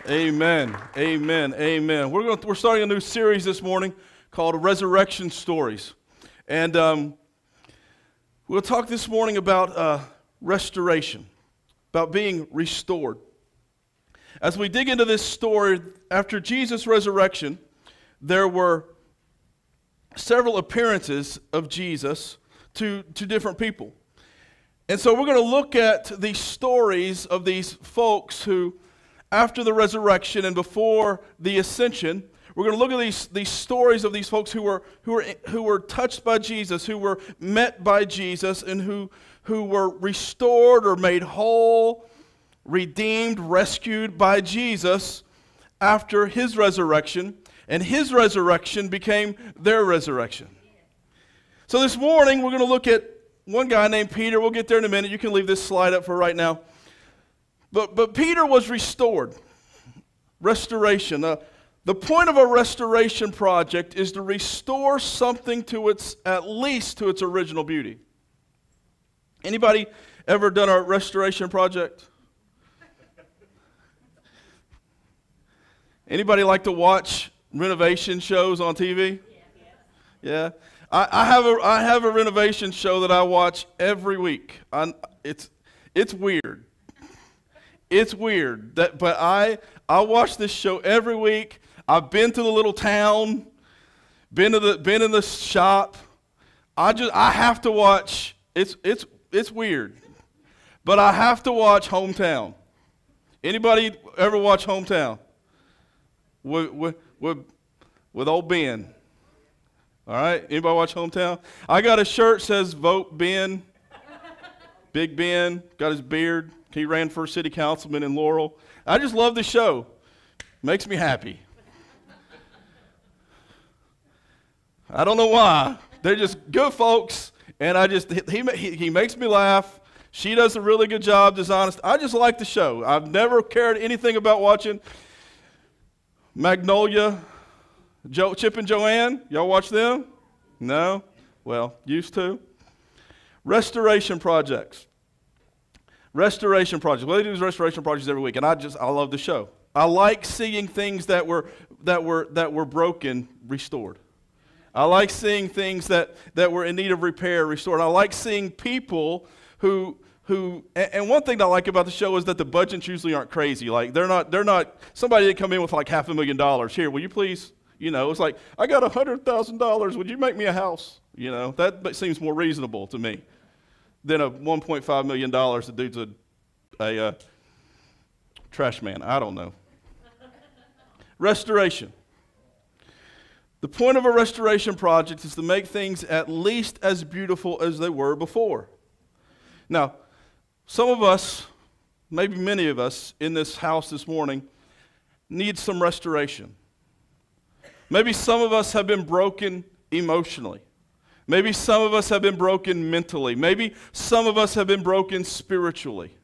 Amen. Amen. Amen. We're starting a new series this morning called Resurrection Stories, and we'll talk this morning about restoration, about being restored. As we dig into this story, after Jesus' resurrection, there were several appearances of Jesus to different people. And so we're going to look at these stories of these folks who, after the resurrection and before the ascension, we're going to look at these stories of these folks who were touched by Jesus, who were met by Jesus, and who were restored or made whole, redeemed, rescued by Jesus after his resurrection, and his resurrection became their resurrection. So this morning we're going to look at one guy named Peter. We'll get there in a minute. You can leave this slide up for right now. But Peter was restored. Restoration. The point of a restoration project is to restore something to at least to its original beauty. Anybody ever done a restoration project? Anybody like to watch renovation shows on TV? Yeah. I have a renovation show that I watch every week. It's weird. It's weird, but I watch this show every week. I've been to the little town, been in the shop. I have to watch. It's weird, but I have to watch Hometown. Anybody ever watch Hometown? With old Ben. All right, anybody watch Hometown? I got a shirt that says "Vote Ben." Big Ben got his beard. He ran for city councilman in Laurel. I just love the show. Makes me happy. I don't know why. They're just good folks, and he makes me laugh. She does a really good job, dishonest. I just like the show. I've never cared anything about watching Magnolia, Chip and Joanne. Y'all watch them? No? Well, used to. Restoration projects. Restoration projects. Well, they do these restoration projects every week, and I love the show. I like seeing things that were broken restored. I like seeing things that were in need of repair restored. I like seeing people who and one thing I like about the show is that the budgets usually aren't crazy. Like they're not somebody didn't come in with like $500,000. Here, will you please? It's like I got $100,000. Would you make me a house? That seems more reasonable to me than a $1.5 million the dude's a trash man. I don't know. Restoration. The point of a restoration project is to make things at least as beautiful as they were before. Now, some of us, maybe many of us in this house this morning, need some restoration. Maybe some of us have been broken emotionally. Maybe some of us have been broken mentally. Maybe some of us have been broken spiritually.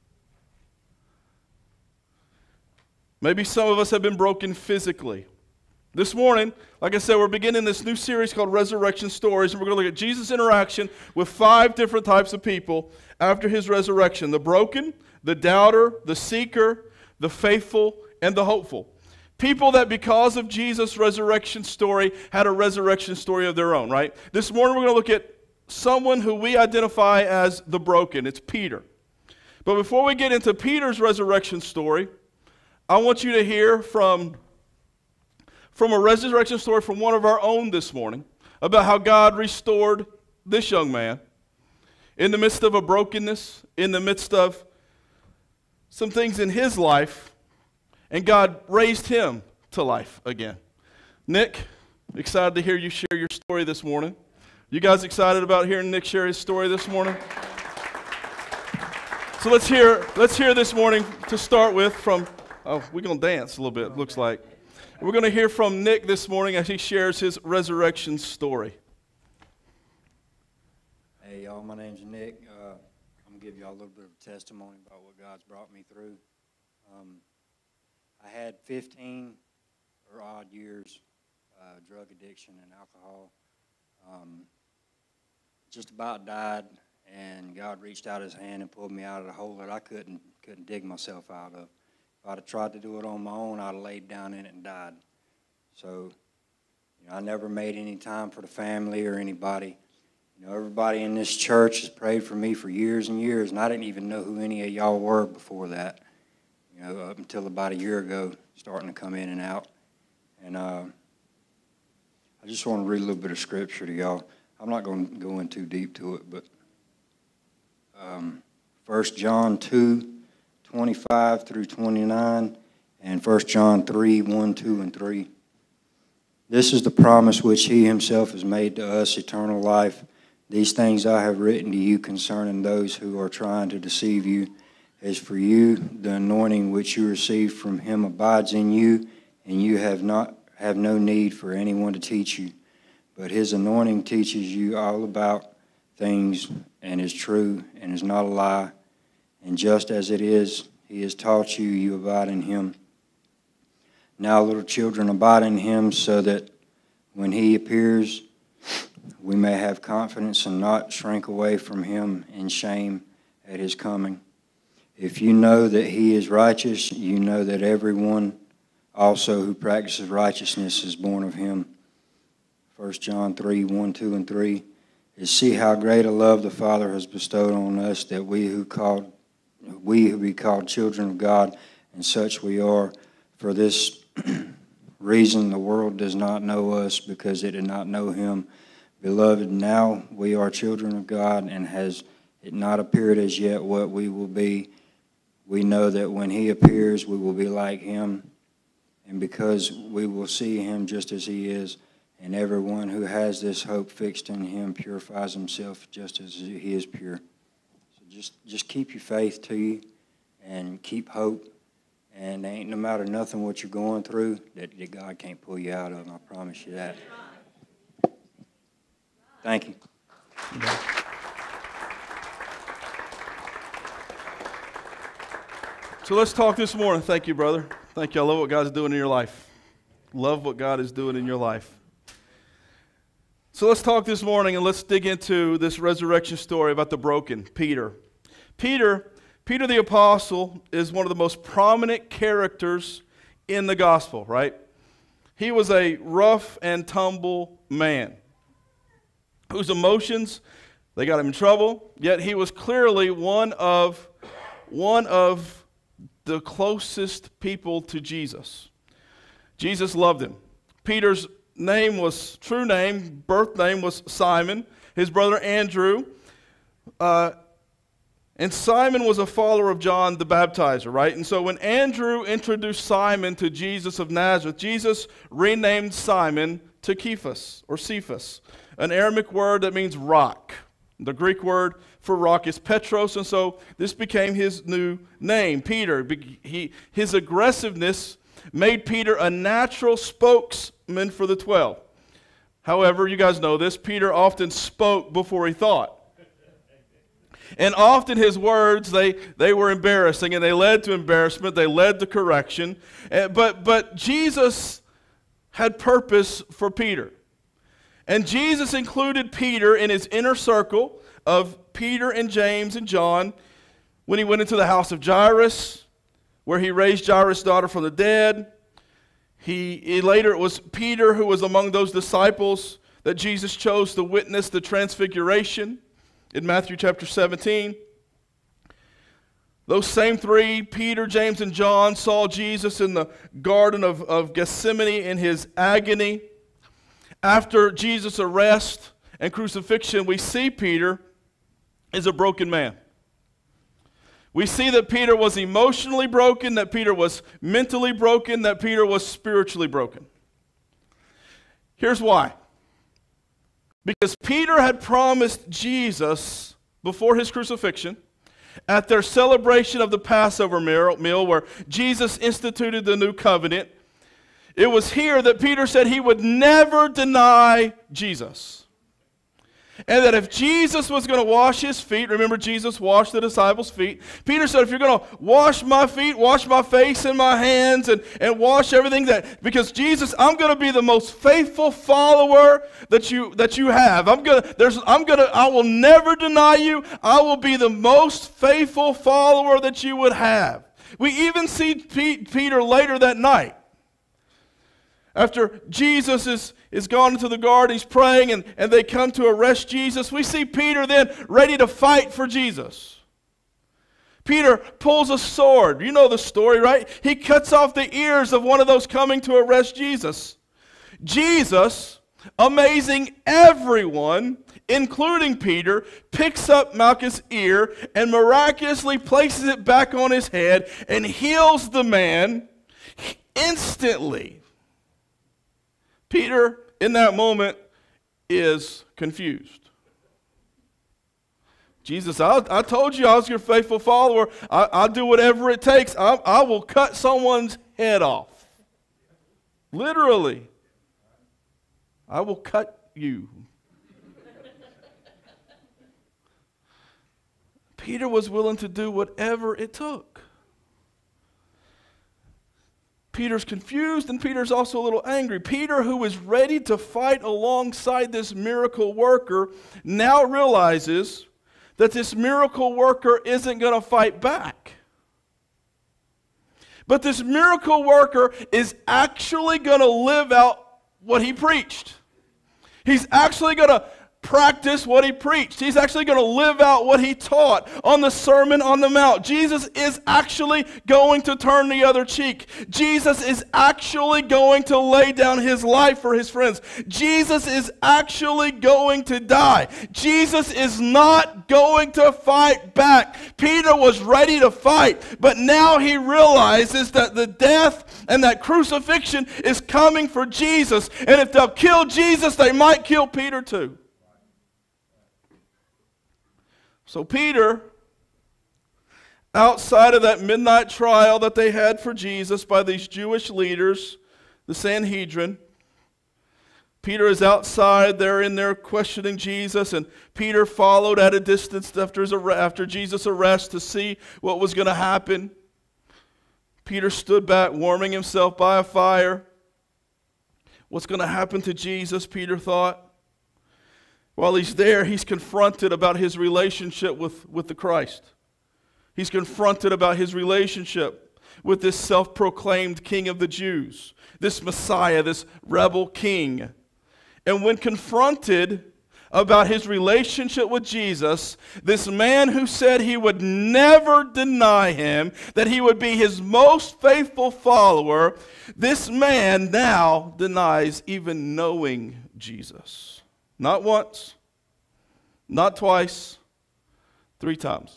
Maybe some of us have been broken physically. This morning, like I said, we're beginning this new series called Resurrection Stories, and we're going to look at Jesus' interaction with 5 different types of people after his resurrection: the broken, the doubter, the seeker, the faithful, and the hopeful. People that because of Jesus' resurrection story had a resurrection story of their own, right? This morning we're going to look at someone who we identify as the broken. It's Peter. But before we get into Peter's resurrection story, I want you to hear from a resurrection story from one of our own this morning about how God restored this young man in the midst of a brokenness, in the midst of some things in his life. And God raised him to life again. Nick, excited to hear you share your story this morning. You guys excited about hearing Nick share his story this morning? So let's hear this morning to start with from, we're going to dance a little bit, it looks like. We're going to hear from Nick this morning as he shares his resurrection story. Hey, y'all, my name's Nick. I'm going to give y'all a little bit of testimony about what God's brought me through. I had 15 or odd years drug addiction and alcohol. Just about died, and God reached out his hand and pulled me out of the hole that I couldn't dig myself out of. If I'd have tried to do it on my own, I'd have laid down in it and died. So, I never made any time for the family or anybody. Everybody in this church has prayed for me for years and years, and I didn't even know who any of y'all were before that. Up until about a year ago, starting to come in and out. And I just want to read a little bit of scripture to y'all. I'm not going to go in too deep to it, but 1 John 2, 25 through 29, and 1 John 3, 1, 2, and 3. This is the promise which he himself has made to us, eternal life. These things I have written to you concerning those who are trying to deceive you. As for you, the anointing which you received from him abides in you, and you have no need for anyone to teach you. But his anointing teaches you all about things, and is true, and is not a lie. And just as it is, he has taught you, you abide in him. Now, little children, abide in him, so that when he appears, we may have confidence and not shrink away from him in shame at his coming. If you know that he is righteous, you know that everyone also who practices righteousness is born of him. 1 John 3, 1, 2, and 3 is, see how great a love the Father has bestowed on us, that we who be called children of God, and such we are. For this reason the world does not know us, because it did not know him. Beloved, now we are children of God, and has it not appeared as yet what we will be. We know that when he appears, we will be like him, and because we will see him just as he is. And everyone who has this hope fixed in him purifies himself just as he is pure. So just keep your faith to you, and keep hope. And ain't no matter nothing what you're going through that God can't pull you out of. I promise you that. Thank you. So let's talk this morning. Thank you, brother. Thank you. I love what God's doing in your life. Love what God is doing in your life. So let's talk this morning, and let's dig into this resurrection story about the broken Peter. Peter the apostle is one of the most prominent characters in the gospel, right? He was a rough and tumble man whose emotions, they got him in trouble, yet he was clearly one of the closest people to Jesus. Jesus loved him. Peter's true name, birth name was Simon. His brother Andrew. And Simon was a follower of John the Baptizer, right? And so when Andrew introduced Simon to Jesus of Nazareth, Jesus renamed Simon to Cephas, or Cephas, an Aramaic word that means rock. The Greek word for rock is Petros, and so this became his new name, Peter. His aggressiveness made Peter a natural spokesman for the 12. However, you guys know this, Peter often spoke before he thought. And often his words, they were embarrassing, and they led to embarrassment, they led to correction. But Jesus had purpose for Peter. And Jesus included Peter in his inner circle of Peter and James and John when he went into the house of Jairus, where he raised Jairus' daughter from the dead. Later it was Peter who was among those disciples that Jesus chose to witness the transfiguration in Matthew chapter 17. Those same three, Peter, James, and John, saw Jesus in the Garden of Gethsemane in his agony. After Jesus' arrest and crucifixion, we see Peter is a broken man. We see that Peter was emotionally broken, that Peter was mentally broken, that Peter was spiritually broken. Here's why. Because Peter had promised Jesus before his crucifixion, at their celebration of the Passover meal where Jesus instituted the new covenant, it was here that Peter said he would never deny Jesus. And that if Jesus was going to wash his feet, remember Jesus washed the disciples' feet, Peter said, if you're going to wash my feet, wash my face and my hands, and wash everything, because Jesus, I'm going to be the most faithful follower that you have. I will never deny you. I will be the most faithful follower that you would have. We even see Peter later that night. After Jesus is gone into the garden, he's praying, and they come to arrest Jesus. We see Peter then ready to fight for Jesus. Peter pulls a sword. You know the story, right? He cuts off the ears of one of those coming to arrest Jesus. Jesus, amazing everyone, including Peter, picks up Malchus' ear and miraculously places it back on his head and heals the man instantly. Peter, in that moment, is confused. Jesus, I told you I was your faithful follower. I'll do whatever it takes. I will cut someone's head off. Literally. I will cut you. Peter was willing to do whatever it took. Peter's confused, and Peter's also a little angry. Peter, who is ready to fight alongside this miracle worker, now realizes that this miracle worker isn't going to fight back. But this miracle worker is actually going to live out what he preached. He's actually going to practice what he preached. He's actually going to live out what he taught on the Sermon on the Mount. Jesus is actually going to turn the other cheek. Jesus is actually going to lay down his life for his friends. Jesus is actually going to die. Jesus is not going to fight back. Peter was ready to fight, but now he realizes that the death and that crucifixion is coming for Jesus. And if they'll kill Jesus, they might kill Peter too. So Peter, outside of that midnight trial that they had for Jesus by these Jewish leaders, the Sanhedrin, Peter is outside. They're in there questioning Jesus, and Peter followed at a distance after Jesus' arrest to see what was going to happen. Peter stood back, warming himself by a fire. What's going to happen to Jesus, Peter thought. While he's there, he's confronted about his relationship with the Christ. He's confronted about his relationship with this self-proclaimed king of the Jews, this Messiah, this rebel king. And when confronted about his relationship with Jesus, this man who said he would never deny him, that he would be his most faithful follower, this man now denies even knowing Jesus. Not once, not twice, 3 times.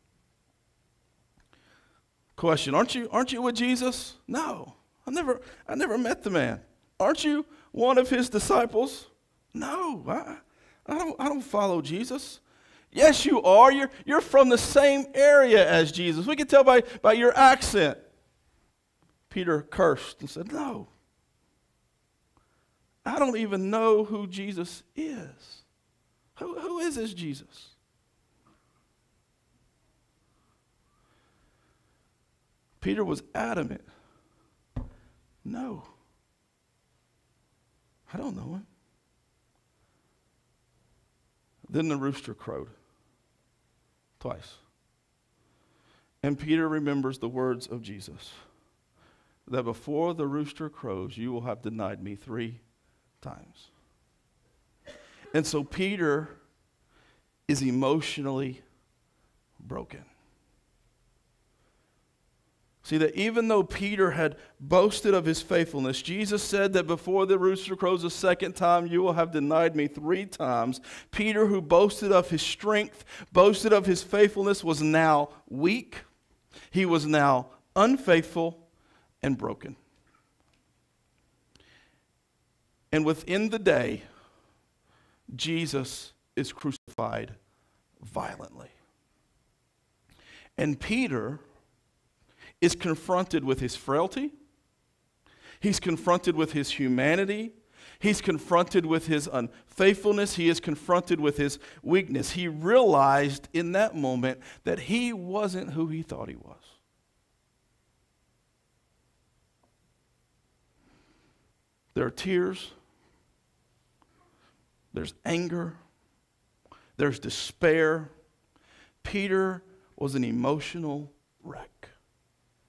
Question, aren't you with Jesus? No, I never met the man. Aren't you one of his disciples? No, I don't follow Jesus. Yes, you are. You're from the same area as Jesus. We can tell by your accent. Peter cursed and said, no. I don't even know who Jesus is. Who is this Jesus? Peter was adamant. No. I don't know him. Then the rooster crowed twice. And Peter remembers the words of Jesus, that before the rooster crows, you will have denied me 3 times. And so Peter is emotionally broken. See that even though Peter had boasted of his faithfulness, Jesus said that before the rooster crows a second time, you will have denied me 3 times. Peter, who boasted of his strength, boasted of his faithfulness, was now weak. He was now unfaithful and broken. And within the day, Jesus is crucified violently. And Peter is confronted with his frailty. He's confronted with his humanity. He's confronted with his unfaithfulness. He is confronted with his weakness. He realized in that moment that he wasn't who he thought he was. There are tears. There's anger. There's despair. Peter was an emotional wreck.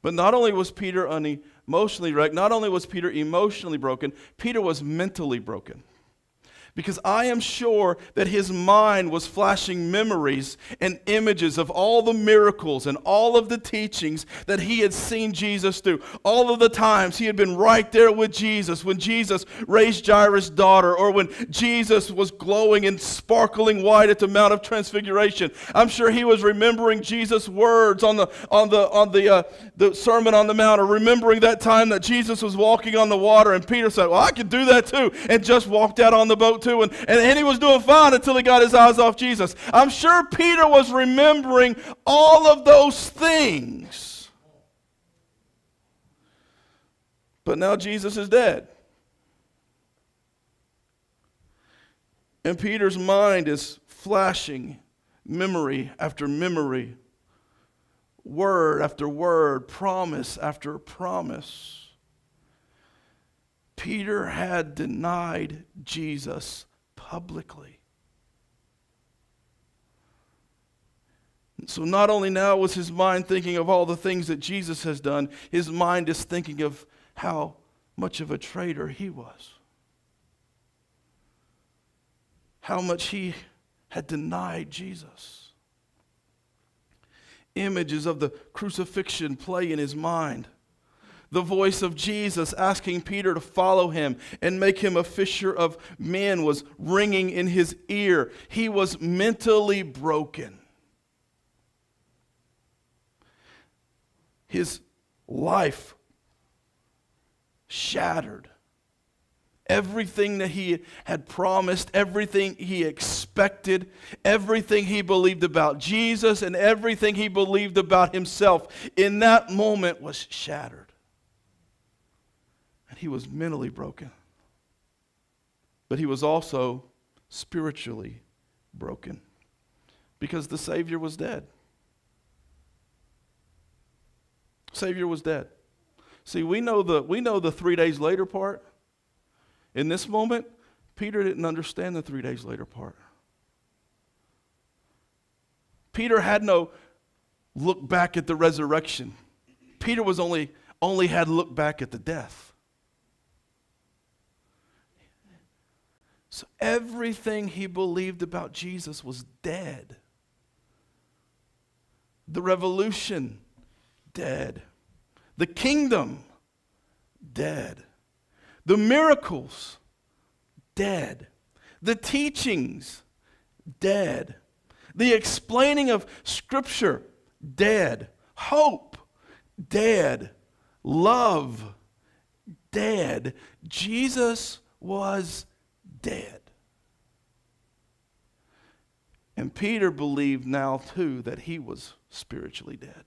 But not only was Peter emotionally wrecked, not only was Peter emotionally broken, Peter was mentally broken. Because I am sure that his mind was flashing memories and images of all the miracles and all of the teachings that he had seen Jesus do. All of the times he had been right there with Jesus, when Jesus raised Jairus' daughter, or when Jesus was glowing and sparkling white at the Mount of Transfiguration. I'm sure he was remembering Jesus' words on the Sermon on the Mount, or remembering that time that Jesus was walking on the water, and Peter said, well, I could do that too, and just walked out on the boat too, and he was doing fine until he got his eyes off Jesus. I'm sure Peter was remembering all of those things. But now Jesus is dead. And Peter's mind is flashing memory after memory, word after word, promise after promise. Peter had denied Jesus publicly. And so not only now was his mind thinking of all the things that Jesus has done, his mind is thinking of how much of a traitor he was. How much he had denied Jesus. Images of the crucifixion play in his mind. The voice of Jesus asking Peter to follow him and make him a fisher of men was ringing in his ear. He was mentally broken. His life shattered. Everything that he had promised, everything he expected, everything he believed about Jesus, and everything he believed about himself in that moment was shattered. He was mentally broken. But he was also spiritually broken because the Savior was dead. Savior was dead. See, we know the 3 days later part. In this moment, Peter didn't understand the 3 days later part. Peter had no look back at the resurrection. Peter was only had look back at the death. So everything he believed about Jesus was dead. The revolution, dead. The kingdom, dead. The miracles, dead. The teachings, dead. The explaining of Scripture, dead. Hope, dead. Love, dead. Jesus was dead. And Peter believed now too that he was spiritually dead.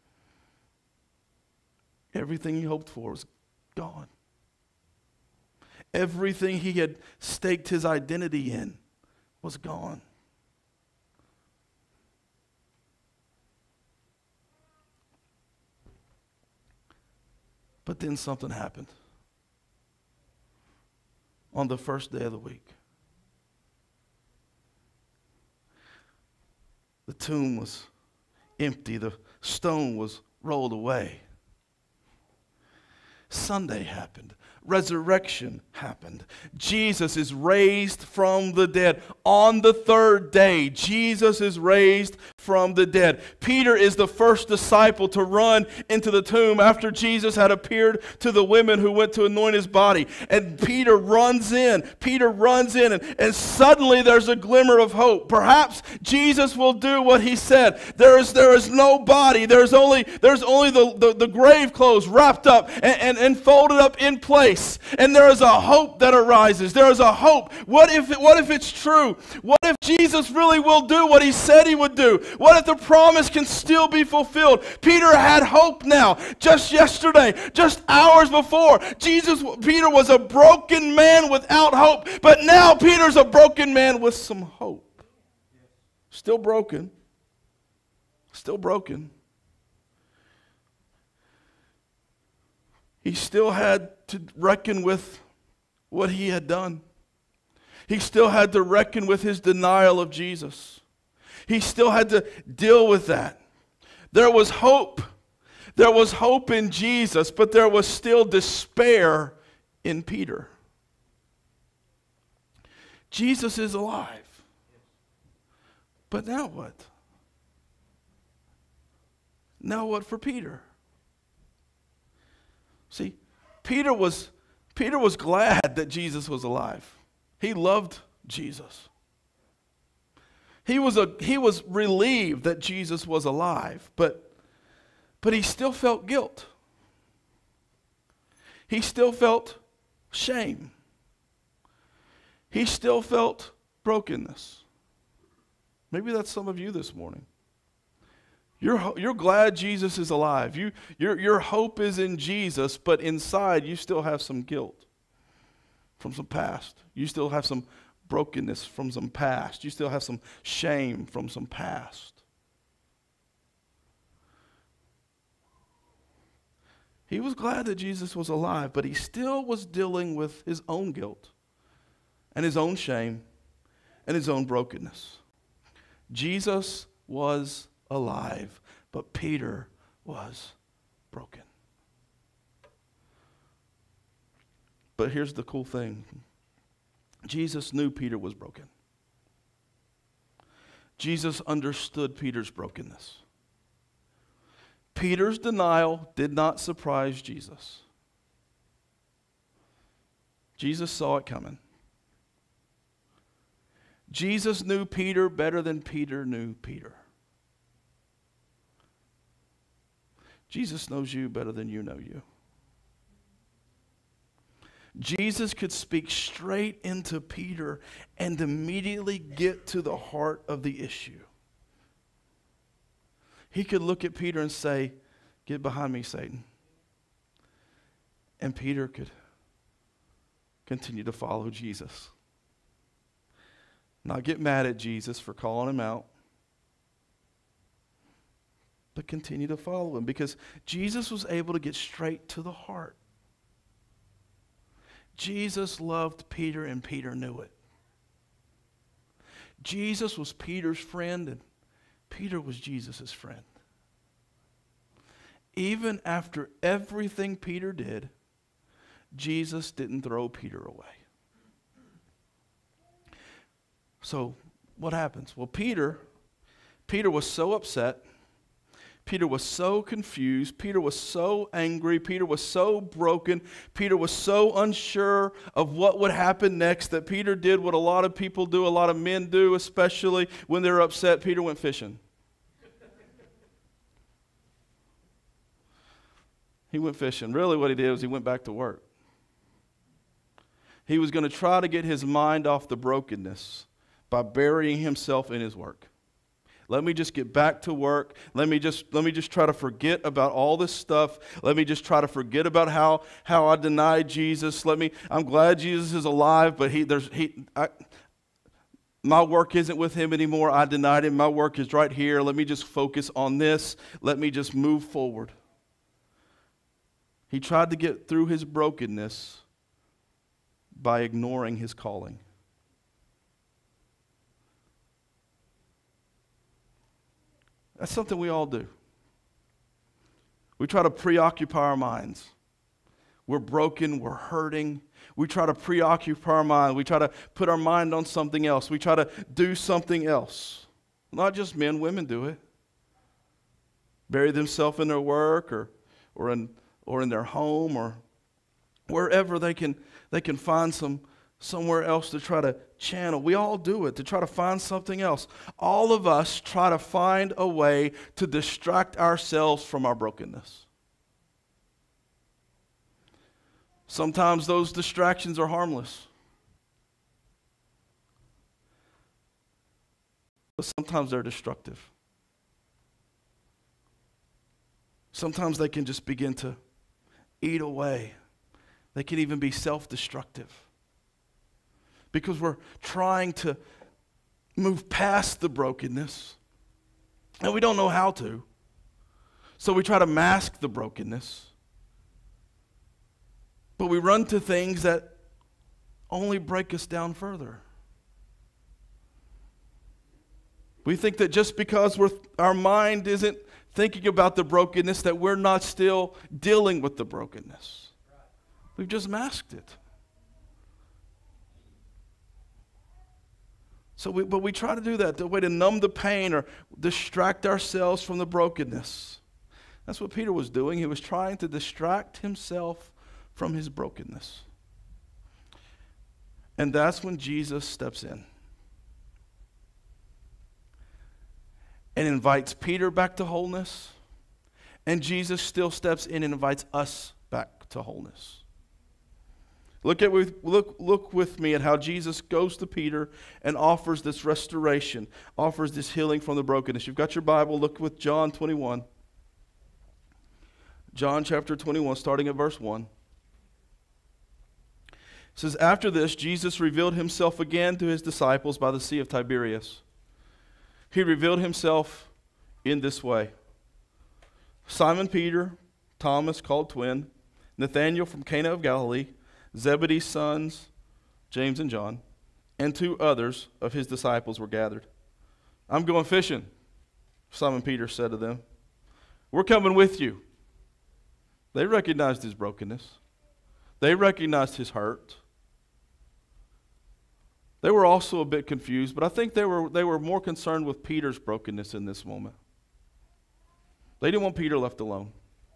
Everything he hoped for was gone. Everything he had staked his identity in was gone. But then something happened. On the first day of the week, the tomb was empty. The stone was rolled away. Sunday happened. Resurrection happened. Jesus is raised from the dead. On the third day, Jesus is raised from the dead. Peter is the first disciple to run into the tomb after Jesus had appeared to the women who went to anoint his body. And Peter runs in. And suddenly there's a glimmer of hope. Perhaps Jesus will do what he said. There is no body. There's only the grave clothes wrapped up and folded up in place. And there is a hope that arises. There is a hope. What if it's true? What if Jesus really will do what he said he would do? What if the promise can still be fulfilled? Peter had hope now. Just yesterday, just hours before, Peter was a broken man without hope. But now Peter's a broken man with some hope. Still broken. Still broken. He still had to reckon with what he had done. He still had to reckon with his denial of Jesus. He still had to deal with that. There was hope. There was hope in Jesus, but there was still despair in Peter. Jesus is alive. But now what? Now what for Peter? See, Peter was glad that Jesus was alive. He loved Jesus. He was relieved that Jesus was alive, but he still felt guilt. He still felt shame. He still felt brokenness. Maybe that's some of you this morning. You're glad Jesus is alive. Your hope is in Jesus, but inside you still have some guilt from some past. You still have some brokenness from some past. You still have some shame from some past. He was glad that Jesus was alive, but he still was dealing with his own guilt and his own shame and his own brokenness. Jesus was alive, but Peter was broken. But here's the cool thing. Jesus knew Peter was broken. Jesus understood Peter's brokenness. Peter's denial did not surprise Jesus. Jesus saw it coming. Jesus knew Peter better than Peter knew Peter. Jesus knows you better than you know you. Jesus could speak straight into Peter and immediately get to the heart of the issue. He could look at Peter and say, "Get behind me, Satan." And Peter could continue to follow Jesus. Not get mad at Jesus for calling him out, but continue to follow him, because Jesus was able to get straight to the heart. Jesus loved Peter, and Peter knew it. Jesus was Peter's friend, and Peter was Jesus' friend. Even after everything Peter did, Jesus didn't throw Peter away. So what happens? Well, Peter was so upset. Peter was so confused. Peter was so angry. Peter was so broken. Peter was so unsure of what would happen next that Peter did what a lot of people do, a lot of men do, especially when they're upset. Peter went fishing. He went fishing. Really what he did was he went back to work. He was going to try to get his mind off the brokenness by burying himself in his work. Let me just get back to work. Let me just try to forget about all this stuff. Let me just try to forget about how I denied Jesus. I'm glad Jesus is alive, but my work isn't with him anymore. I denied him. My work is right here. Let me just focus on this. Let me just move forward. He tried to get through his brokenness by ignoring his calling. That's something we all do. We try to preoccupy our minds. We're broken, we're hurting. We try to preoccupy our mind. We try to put our mind on something else. We try to do something else. Not just men, women do it. Bury themselves in their work or in their home or wherever they can find somewhere else to try to channel. We all do it, to try to find something else. All of us try to find a way to distract ourselves from our brokenness. Sometimes those distractions are harmless. But sometimes they're destructive. Sometimes they can just begin to eat away. They can even be self-destructive. Because we're trying to move past the brokenness, and we don't know how to. So we try to mask the brokenness. But we run to things that only break us down further. We think that just because our mind isn't thinking about the brokenness, that we're not still dealing with the brokenness. We've just masked it. But we try to do that, the way to numb the pain or distract ourselves from the brokenness. That's what Peter was doing. He was trying to distract himself from his brokenness. And that's when Jesus steps in and invites Peter back to wholeness. And Jesus still steps in and invites us back to wholeness. Look with me at how Jesus goes to Peter and offers this restoration, offers this healing from the brokenness. You've got your Bible. Look with John 21. John chapter 21, starting at verse 1. It says, after this, Jesus revealed himself again to his disciples by the Sea of Tiberias. He revealed himself in this way. Simon Peter, Thomas called twin, Nathanael from Cana of Galilee, Zebedee's sons, James and John, and 2 others of his disciples were gathered. I'm going fishing, Simon Peter said to them. We're coming with you. They recognized his brokenness. They recognized his hurt. They were also a bit confused, but I think they were more concerned with Peter's brokenness in this moment. They didn't want Peter left alone.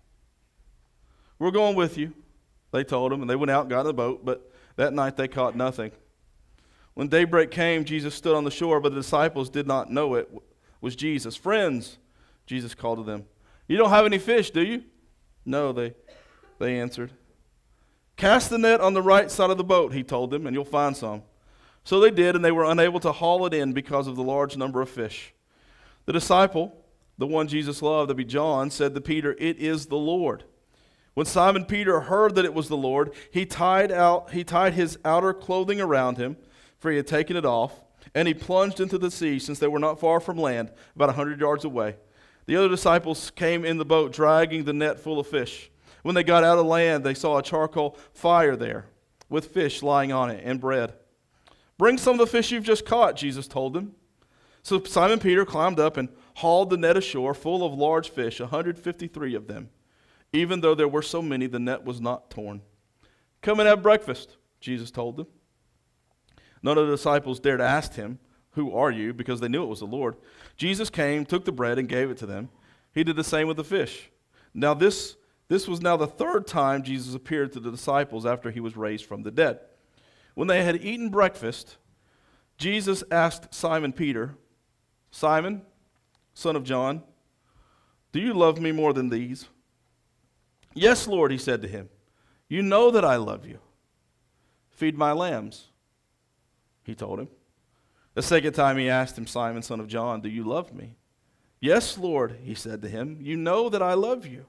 We're going with you, they told him, and they went out and got in the boat, but that night they caught nothing. When daybreak came, Jesus stood on the shore, but the disciples did not know it was Jesus. Friends, Jesus called to them, you don't have any fish, do you? No, they answered. Cast the net on the right side of the boat, he told them, and you'll find some. So they did, and they were unable to haul it in because of the large number of fish. The disciple, the one Jesus loved, to be John, said to Peter, it is the Lord. When Simon Peter heard that it was the Lord, he tied his outer clothing around him, for he had taken it off, and he plunged into the sea, since they were not far from land, about 100 yards away. The other disciples came in the boat, dragging the net full of fish. When they got out of land, they saw a charcoal fire there, with fish lying on it, and bread. Bring some of the fish you've just caught, Jesus told them. So Simon Peter climbed up and hauled the net ashore, full of large fish, 153 of them. Even though there were so many, the net was not torn. Come and have breakfast, Jesus told them. None of the disciples dared ask him, who are you? Because they knew it was the Lord. Jesus came, took the bread, and gave it to them. He did the same with the fish. Now this was now the 3rd time Jesus appeared to the disciples after he was raised from the dead. When they had eaten breakfast, Jesus asked Simon Peter, Simon, son of John, do you love me more than these? Yes, Lord, he said to him. You know that I love you. Feed my lambs, he told him. The 2nd time he asked him, Simon, son of John, do you love me? Yes, Lord, he said to him. You know that I love you.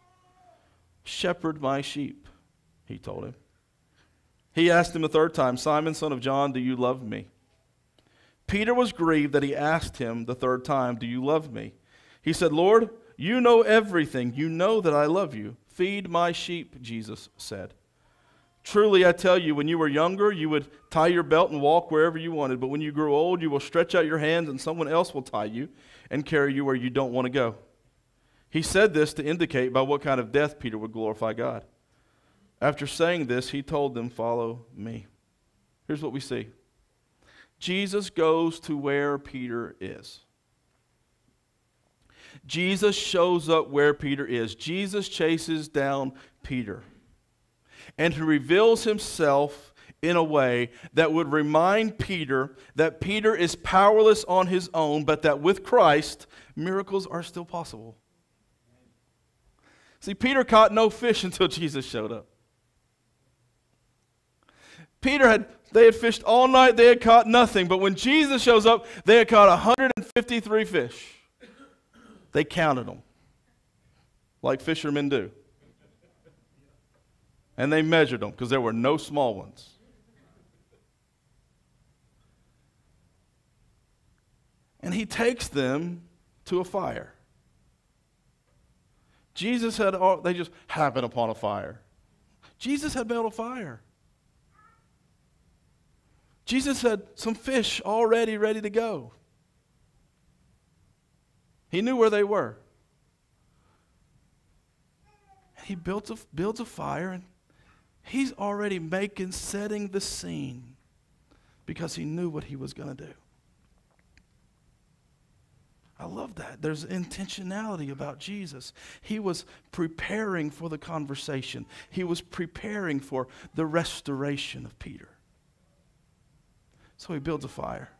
Shepherd my sheep, he told him. He asked him the 3rd time, Simon, son of John, do you love me? Peter was grieved that he asked him the 3rd time, do you love me? He said, Lord, you know everything. You know that I love you. Feed my sheep, Jesus said. Truly, I tell you, when you were younger, you would tie your belt and walk wherever you wanted. But when you grow old, you will stretch out your hands and someone else will tie you and carry you where you don't want to go. He said this to indicate by what kind of death Peter would glorify God. After saying this, he told them, follow me. Here's what we see. Jesus goes to where Peter is. Jesus shows up where Peter is. Jesus chases down Peter. And he reveals himself in a way that would remind Peter that Peter is powerless on his own, but that with Christ, miracles are still possible. See, Peter caught no fish until Jesus showed up. They had fished all night, they had caught nothing, but when Jesus shows up, they had caught 153 fish. They counted them, like fishermen do. And they measured them, because there were no small ones. And he takes them to a fire. They just happened upon a fire. Jesus had built a fire. Jesus had some fish already ready to go. He knew where they were. he builds a fire, and he's already setting the scene because he knew what he was going to do. I love that. There's intentionality about Jesus. He was preparing for the conversation. He was preparing for the restoration of Peter. So he builds a fire.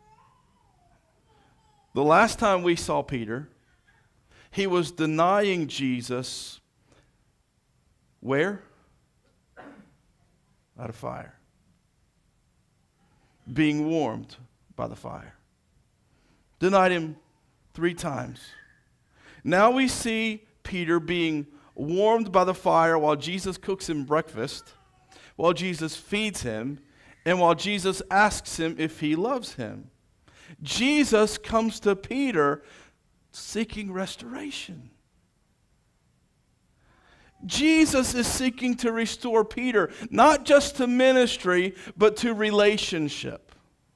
The last time we saw Peter, he was denying Jesus. Where? At a fire. Being warmed by the fire. Denied him 3 times. Now we see Peter being warmed by the fire while Jesus cooks him breakfast, while Jesus feeds him, and while Jesus asks him if he loves him. Jesus comes to Peter seeking restoration. Jesus is seeking to restore Peter, not just to ministry, but to relationship.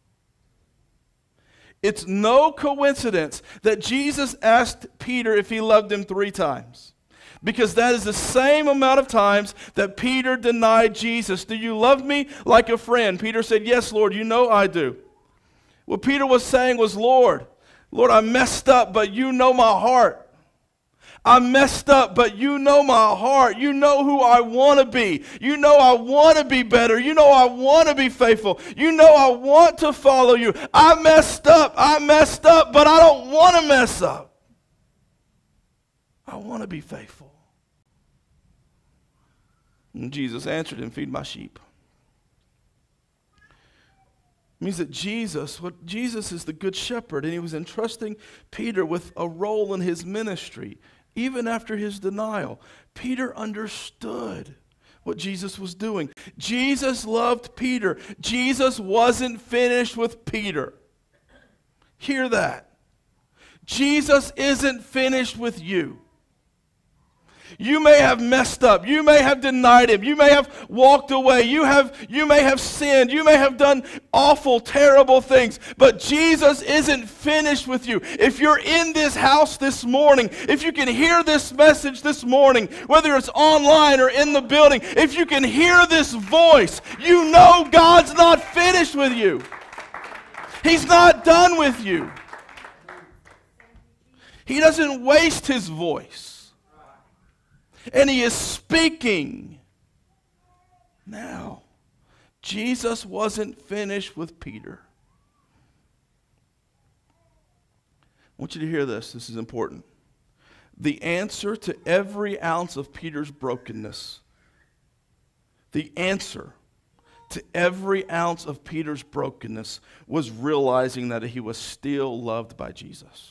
It's no coincidence that Jesus asked Peter if he loved him 3 times. Because that is the same amount of times that Peter denied Jesus. Do you love me like a friend? Peter said, yes, Lord, you know I do. What Peter was saying was, Lord, I messed up, but you know my heart. I messed up, but you know my heart. You know who I want to be. You know I want to be better. You know I want to be faithful. You know I want to follow you. I messed up, but I don't want to mess up. I want to be faithful. And Jesus answered him, feed my sheep. It means that Jesus is the good shepherd, and he was entrusting Peter with a role in his ministry. Even after his denial, Peter understood what Jesus was doing. Jesus loved Peter. Jesus wasn't finished with Peter. Hear that. Jesus isn't finished with you. You may have messed up. You may have denied him. You may have walked away. You may have sinned. You may have done awful, terrible things. But Jesus isn't finished with you. If you're in this house this morning, if you can hear this message this morning, whether it's online or in the building, if you can hear this voice, you know God's not finished with you. He's not done with you. He doesn't waste his voice. And he is speaking now. Jesus wasn't finished with Peter. I want you to hear this. This is important. The answer to every ounce of Peter's brokenness, the answer to every ounce of Peter's brokenness was realizing that he was still loved by Jesus.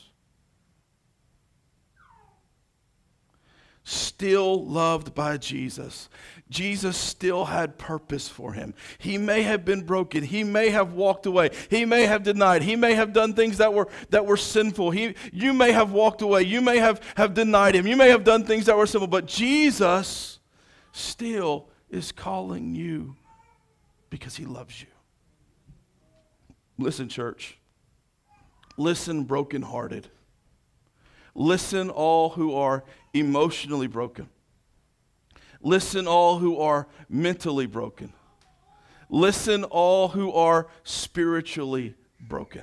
Still loved by Jesus. Jesus still had purpose for him. He may have been broken. He may have walked away. He may have denied. He may have done things that were sinful. You may have walked away. You may have denied him. You may have done things that were sinful. But Jesus still is calling you because he loves you. Listen, church. Listen, brokenhearted. Listen, all who are emotionally broken. Listen, all who are mentally broken. Listen, all who are spiritually broken.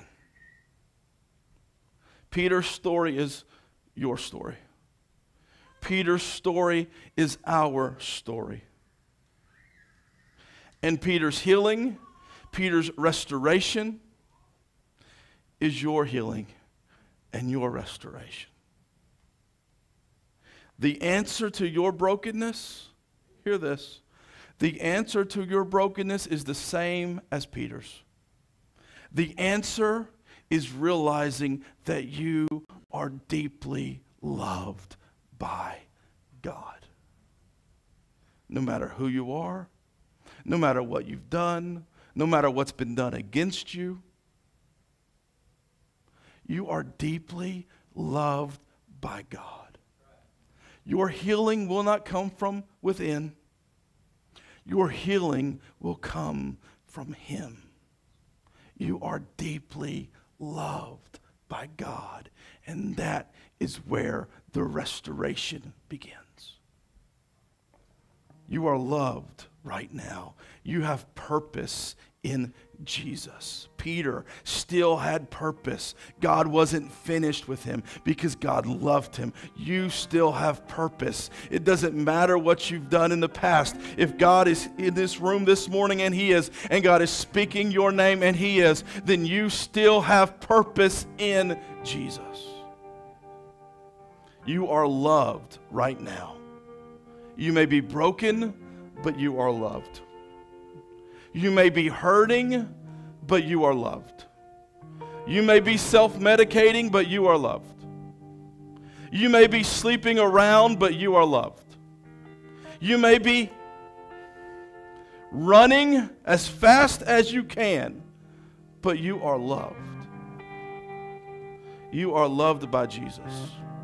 Peter's story is your story. Peter's story is our story. And Peter's healing, Peter's restoration is your healing and your restoration. The answer to your brokenness, hear this, the answer to your brokenness is the same as Peter's. The answer is realizing that you are deeply loved by God. No matter who you are, no matter what you've done, no matter what's been done against you, you are deeply loved by God. Your healing will not come from within. Your healing will come from him. You are deeply loved by God, and that is where the restoration begins. You are loved right now. You have purpose in Jesus. Peter still had purpose. God wasn't finished with him because God loved him. You still have purpose. It doesn't matter what you've done in the past. If God is in this room this morning, and He is, and God is speaking your name, and He is, then you still have purpose in Jesus. You are loved right now. You may be broken, but you are loved. You may be hurting, but you are loved. You may be self-medicating, but you are loved. You may be sleeping around, but you are loved. You may be running as fast as you can, but you are loved. You are loved by Jesus.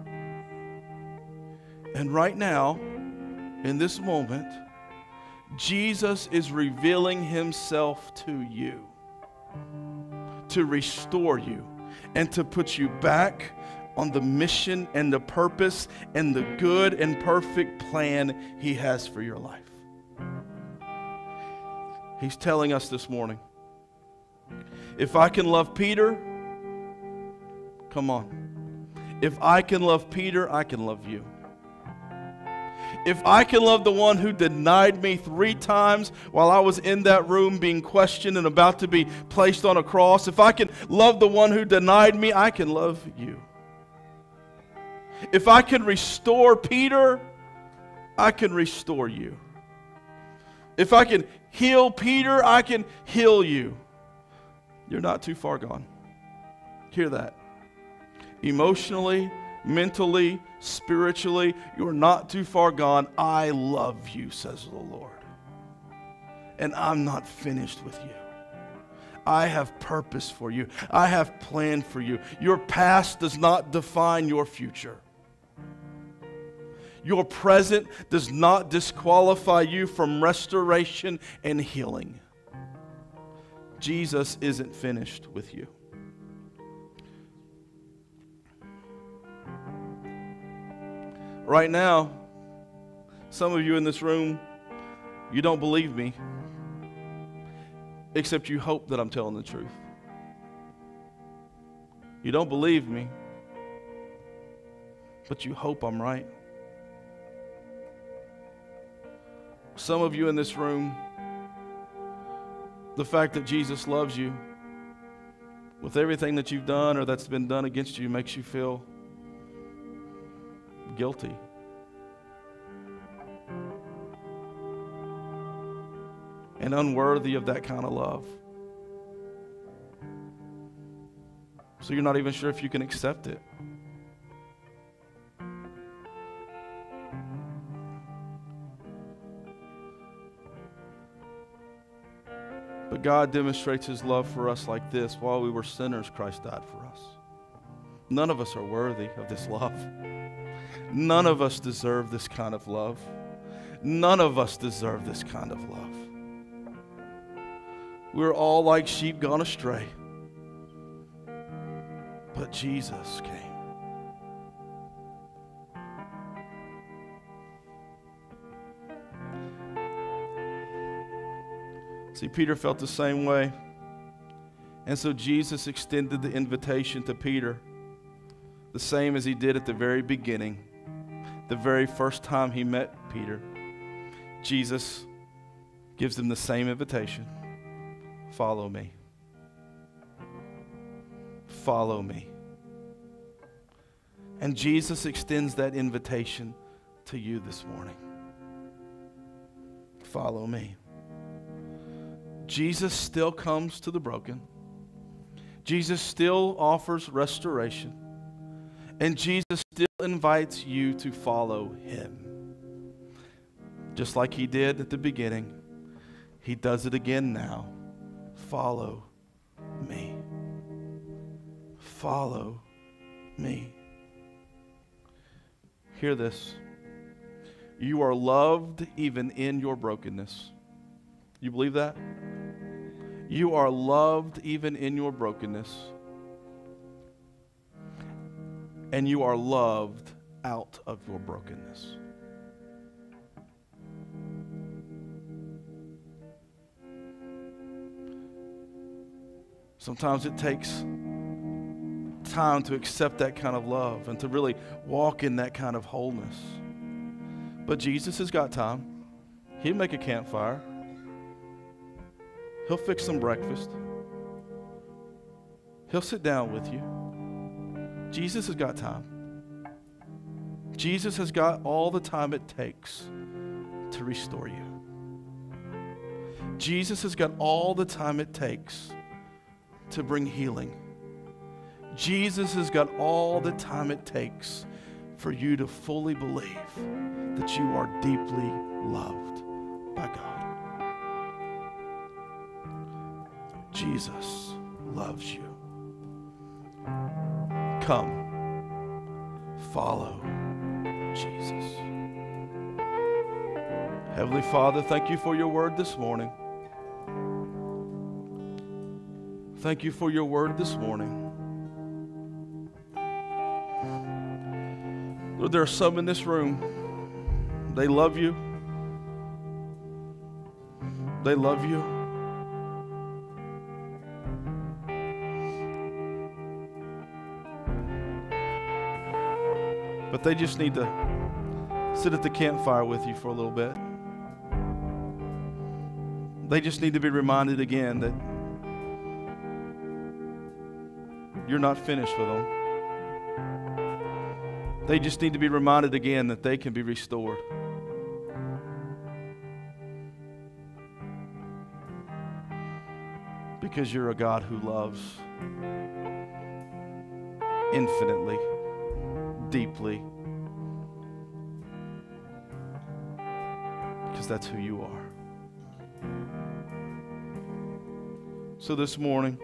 And right now, in this moment, Jesus is revealing Himself to you, to restore you, and to put you back on the mission and the purpose and the good and perfect plan He has for your life. He's telling us this morning, if I can love Peter, come on. If I can love Peter, I can love you. If I can love the one who denied me 3 times while I was in that room being questioned and about to be placed on a cross, if I can love the one who denied me, I can love you. If I can restore Peter, I can restore you. If I can heal Peter, I can heal you. You're not too far gone. Hear that. Emotionally, mentally, spiritually, you're not too far gone. I love you, says the Lord. And I'm not finished with you. I have purpose for you. I have plan for you. Your past does not define your future. Your present does not disqualify you from restoration and healing. Jesus isn't finished with you. Right now, some of you in this room, you don't believe me, except you hope that I'm telling the truth. You don't believe me, but you hope I'm right. Some of you in this room, the fact that Jesus loves you with everything that you've done or that's been done against you makes you feel guilty. And unworthy of that kind of love. So you're not even sure if you can accept it. But God demonstrates His love for us like this. While we were sinners, Christ died for us. None of us are worthy of this love. None of us deserve this kind of love. None of us deserve this kind of love. We're all like sheep gone astray. But Jesus came. See, Peter felt the same way. And so Jesus extended the invitation to Peter, the same as He did at the very beginning. The very first time He met Peter, Jesus gives him the same invitation. Follow me. Follow me. And Jesus extends that invitation to you this morning. Follow me. Jesus still comes to the broken. Jesus still offers restoration. And Jesus still invites you to follow Him. Just like He did at the beginning, He does it again now. Follow me. Follow me. Hear this. You are loved even in your brokenness. You believe that? You are loved even in your brokenness. And you are loved out of your brokenness. Sometimes it takes time to accept that kind of love and to really walk in that kind of wholeness. But Jesus has got time. He'll make a campfire. He'll fix some breakfast. He'll sit down with you. Jesus has got time. Jesus has got all the time it takes to restore you. Jesus has got all the time it takes to bring healing. Jesus has got all the time it takes for you to fully believe that you are deeply loved by God. Jesus loves you. Come, follow Jesus. Heavenly Father, thank you for your word this morning. Thank you for your word this morning. Lord, there are some in this room. They love you. They love you. But they just need to sit at the campfire with you for a little bit. They just need to be reminded again that you're not finished with them. They just need to be reminded again that they can be restored. Because you're a God who loves infinitely, deeply. Because that's who you are. So this morning,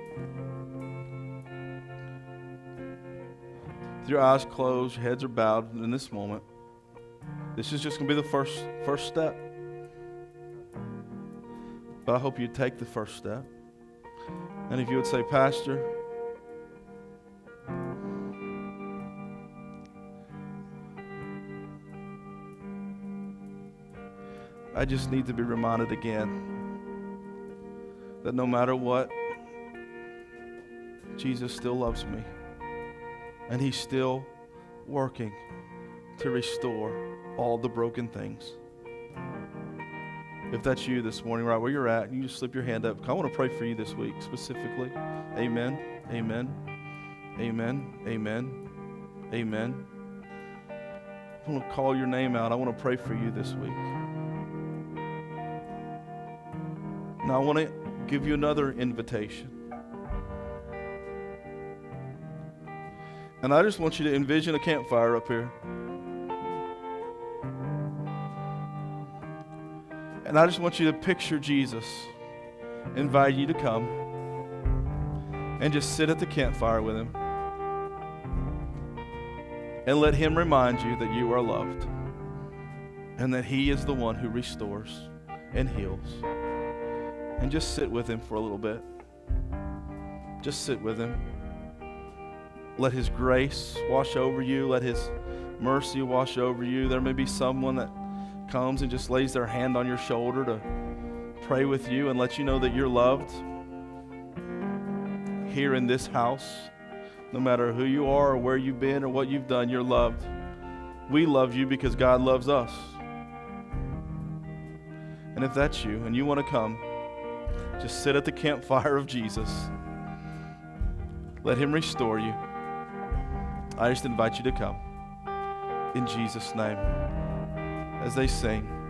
with your eyes closed, your heads are bowed in this moment, this is just going to be the first step. But I hope you take the first step. And if you would say, Pastor, I just need to be reminded again that no matter what, Jesus still loves me. And he's still working to restore all the broken things. If that's you this morning, right where you're at, you just slip your hand up. I want to pray for you this week specifically. Amen. Amen. Amen. Amen. Amen. I want to call your name out. I want to pray for you this week. Now I want to give you another invitation. And I just want you to envision a campfire up here. And I just want you to picture Jesus inviting you to come and just sit at the campfire with him and let him remind you that you are loved and that he is the one who restores and heals. And just sit with him for a little bit. Just sit with him. Let his grace wash over you. Let his mercy wash over you. There may be someone that comes and just lays their hand on your shoulder to pray with you and let you know that you're loved. Here in this house, no matter who you are or where you've been or what you've done, you're loved. We love you because God loves us. And if that's you and you want to come, just sit at the campfire of Jesus. Let him restore you. I just invite you to come. In Jesus' name. As they sing.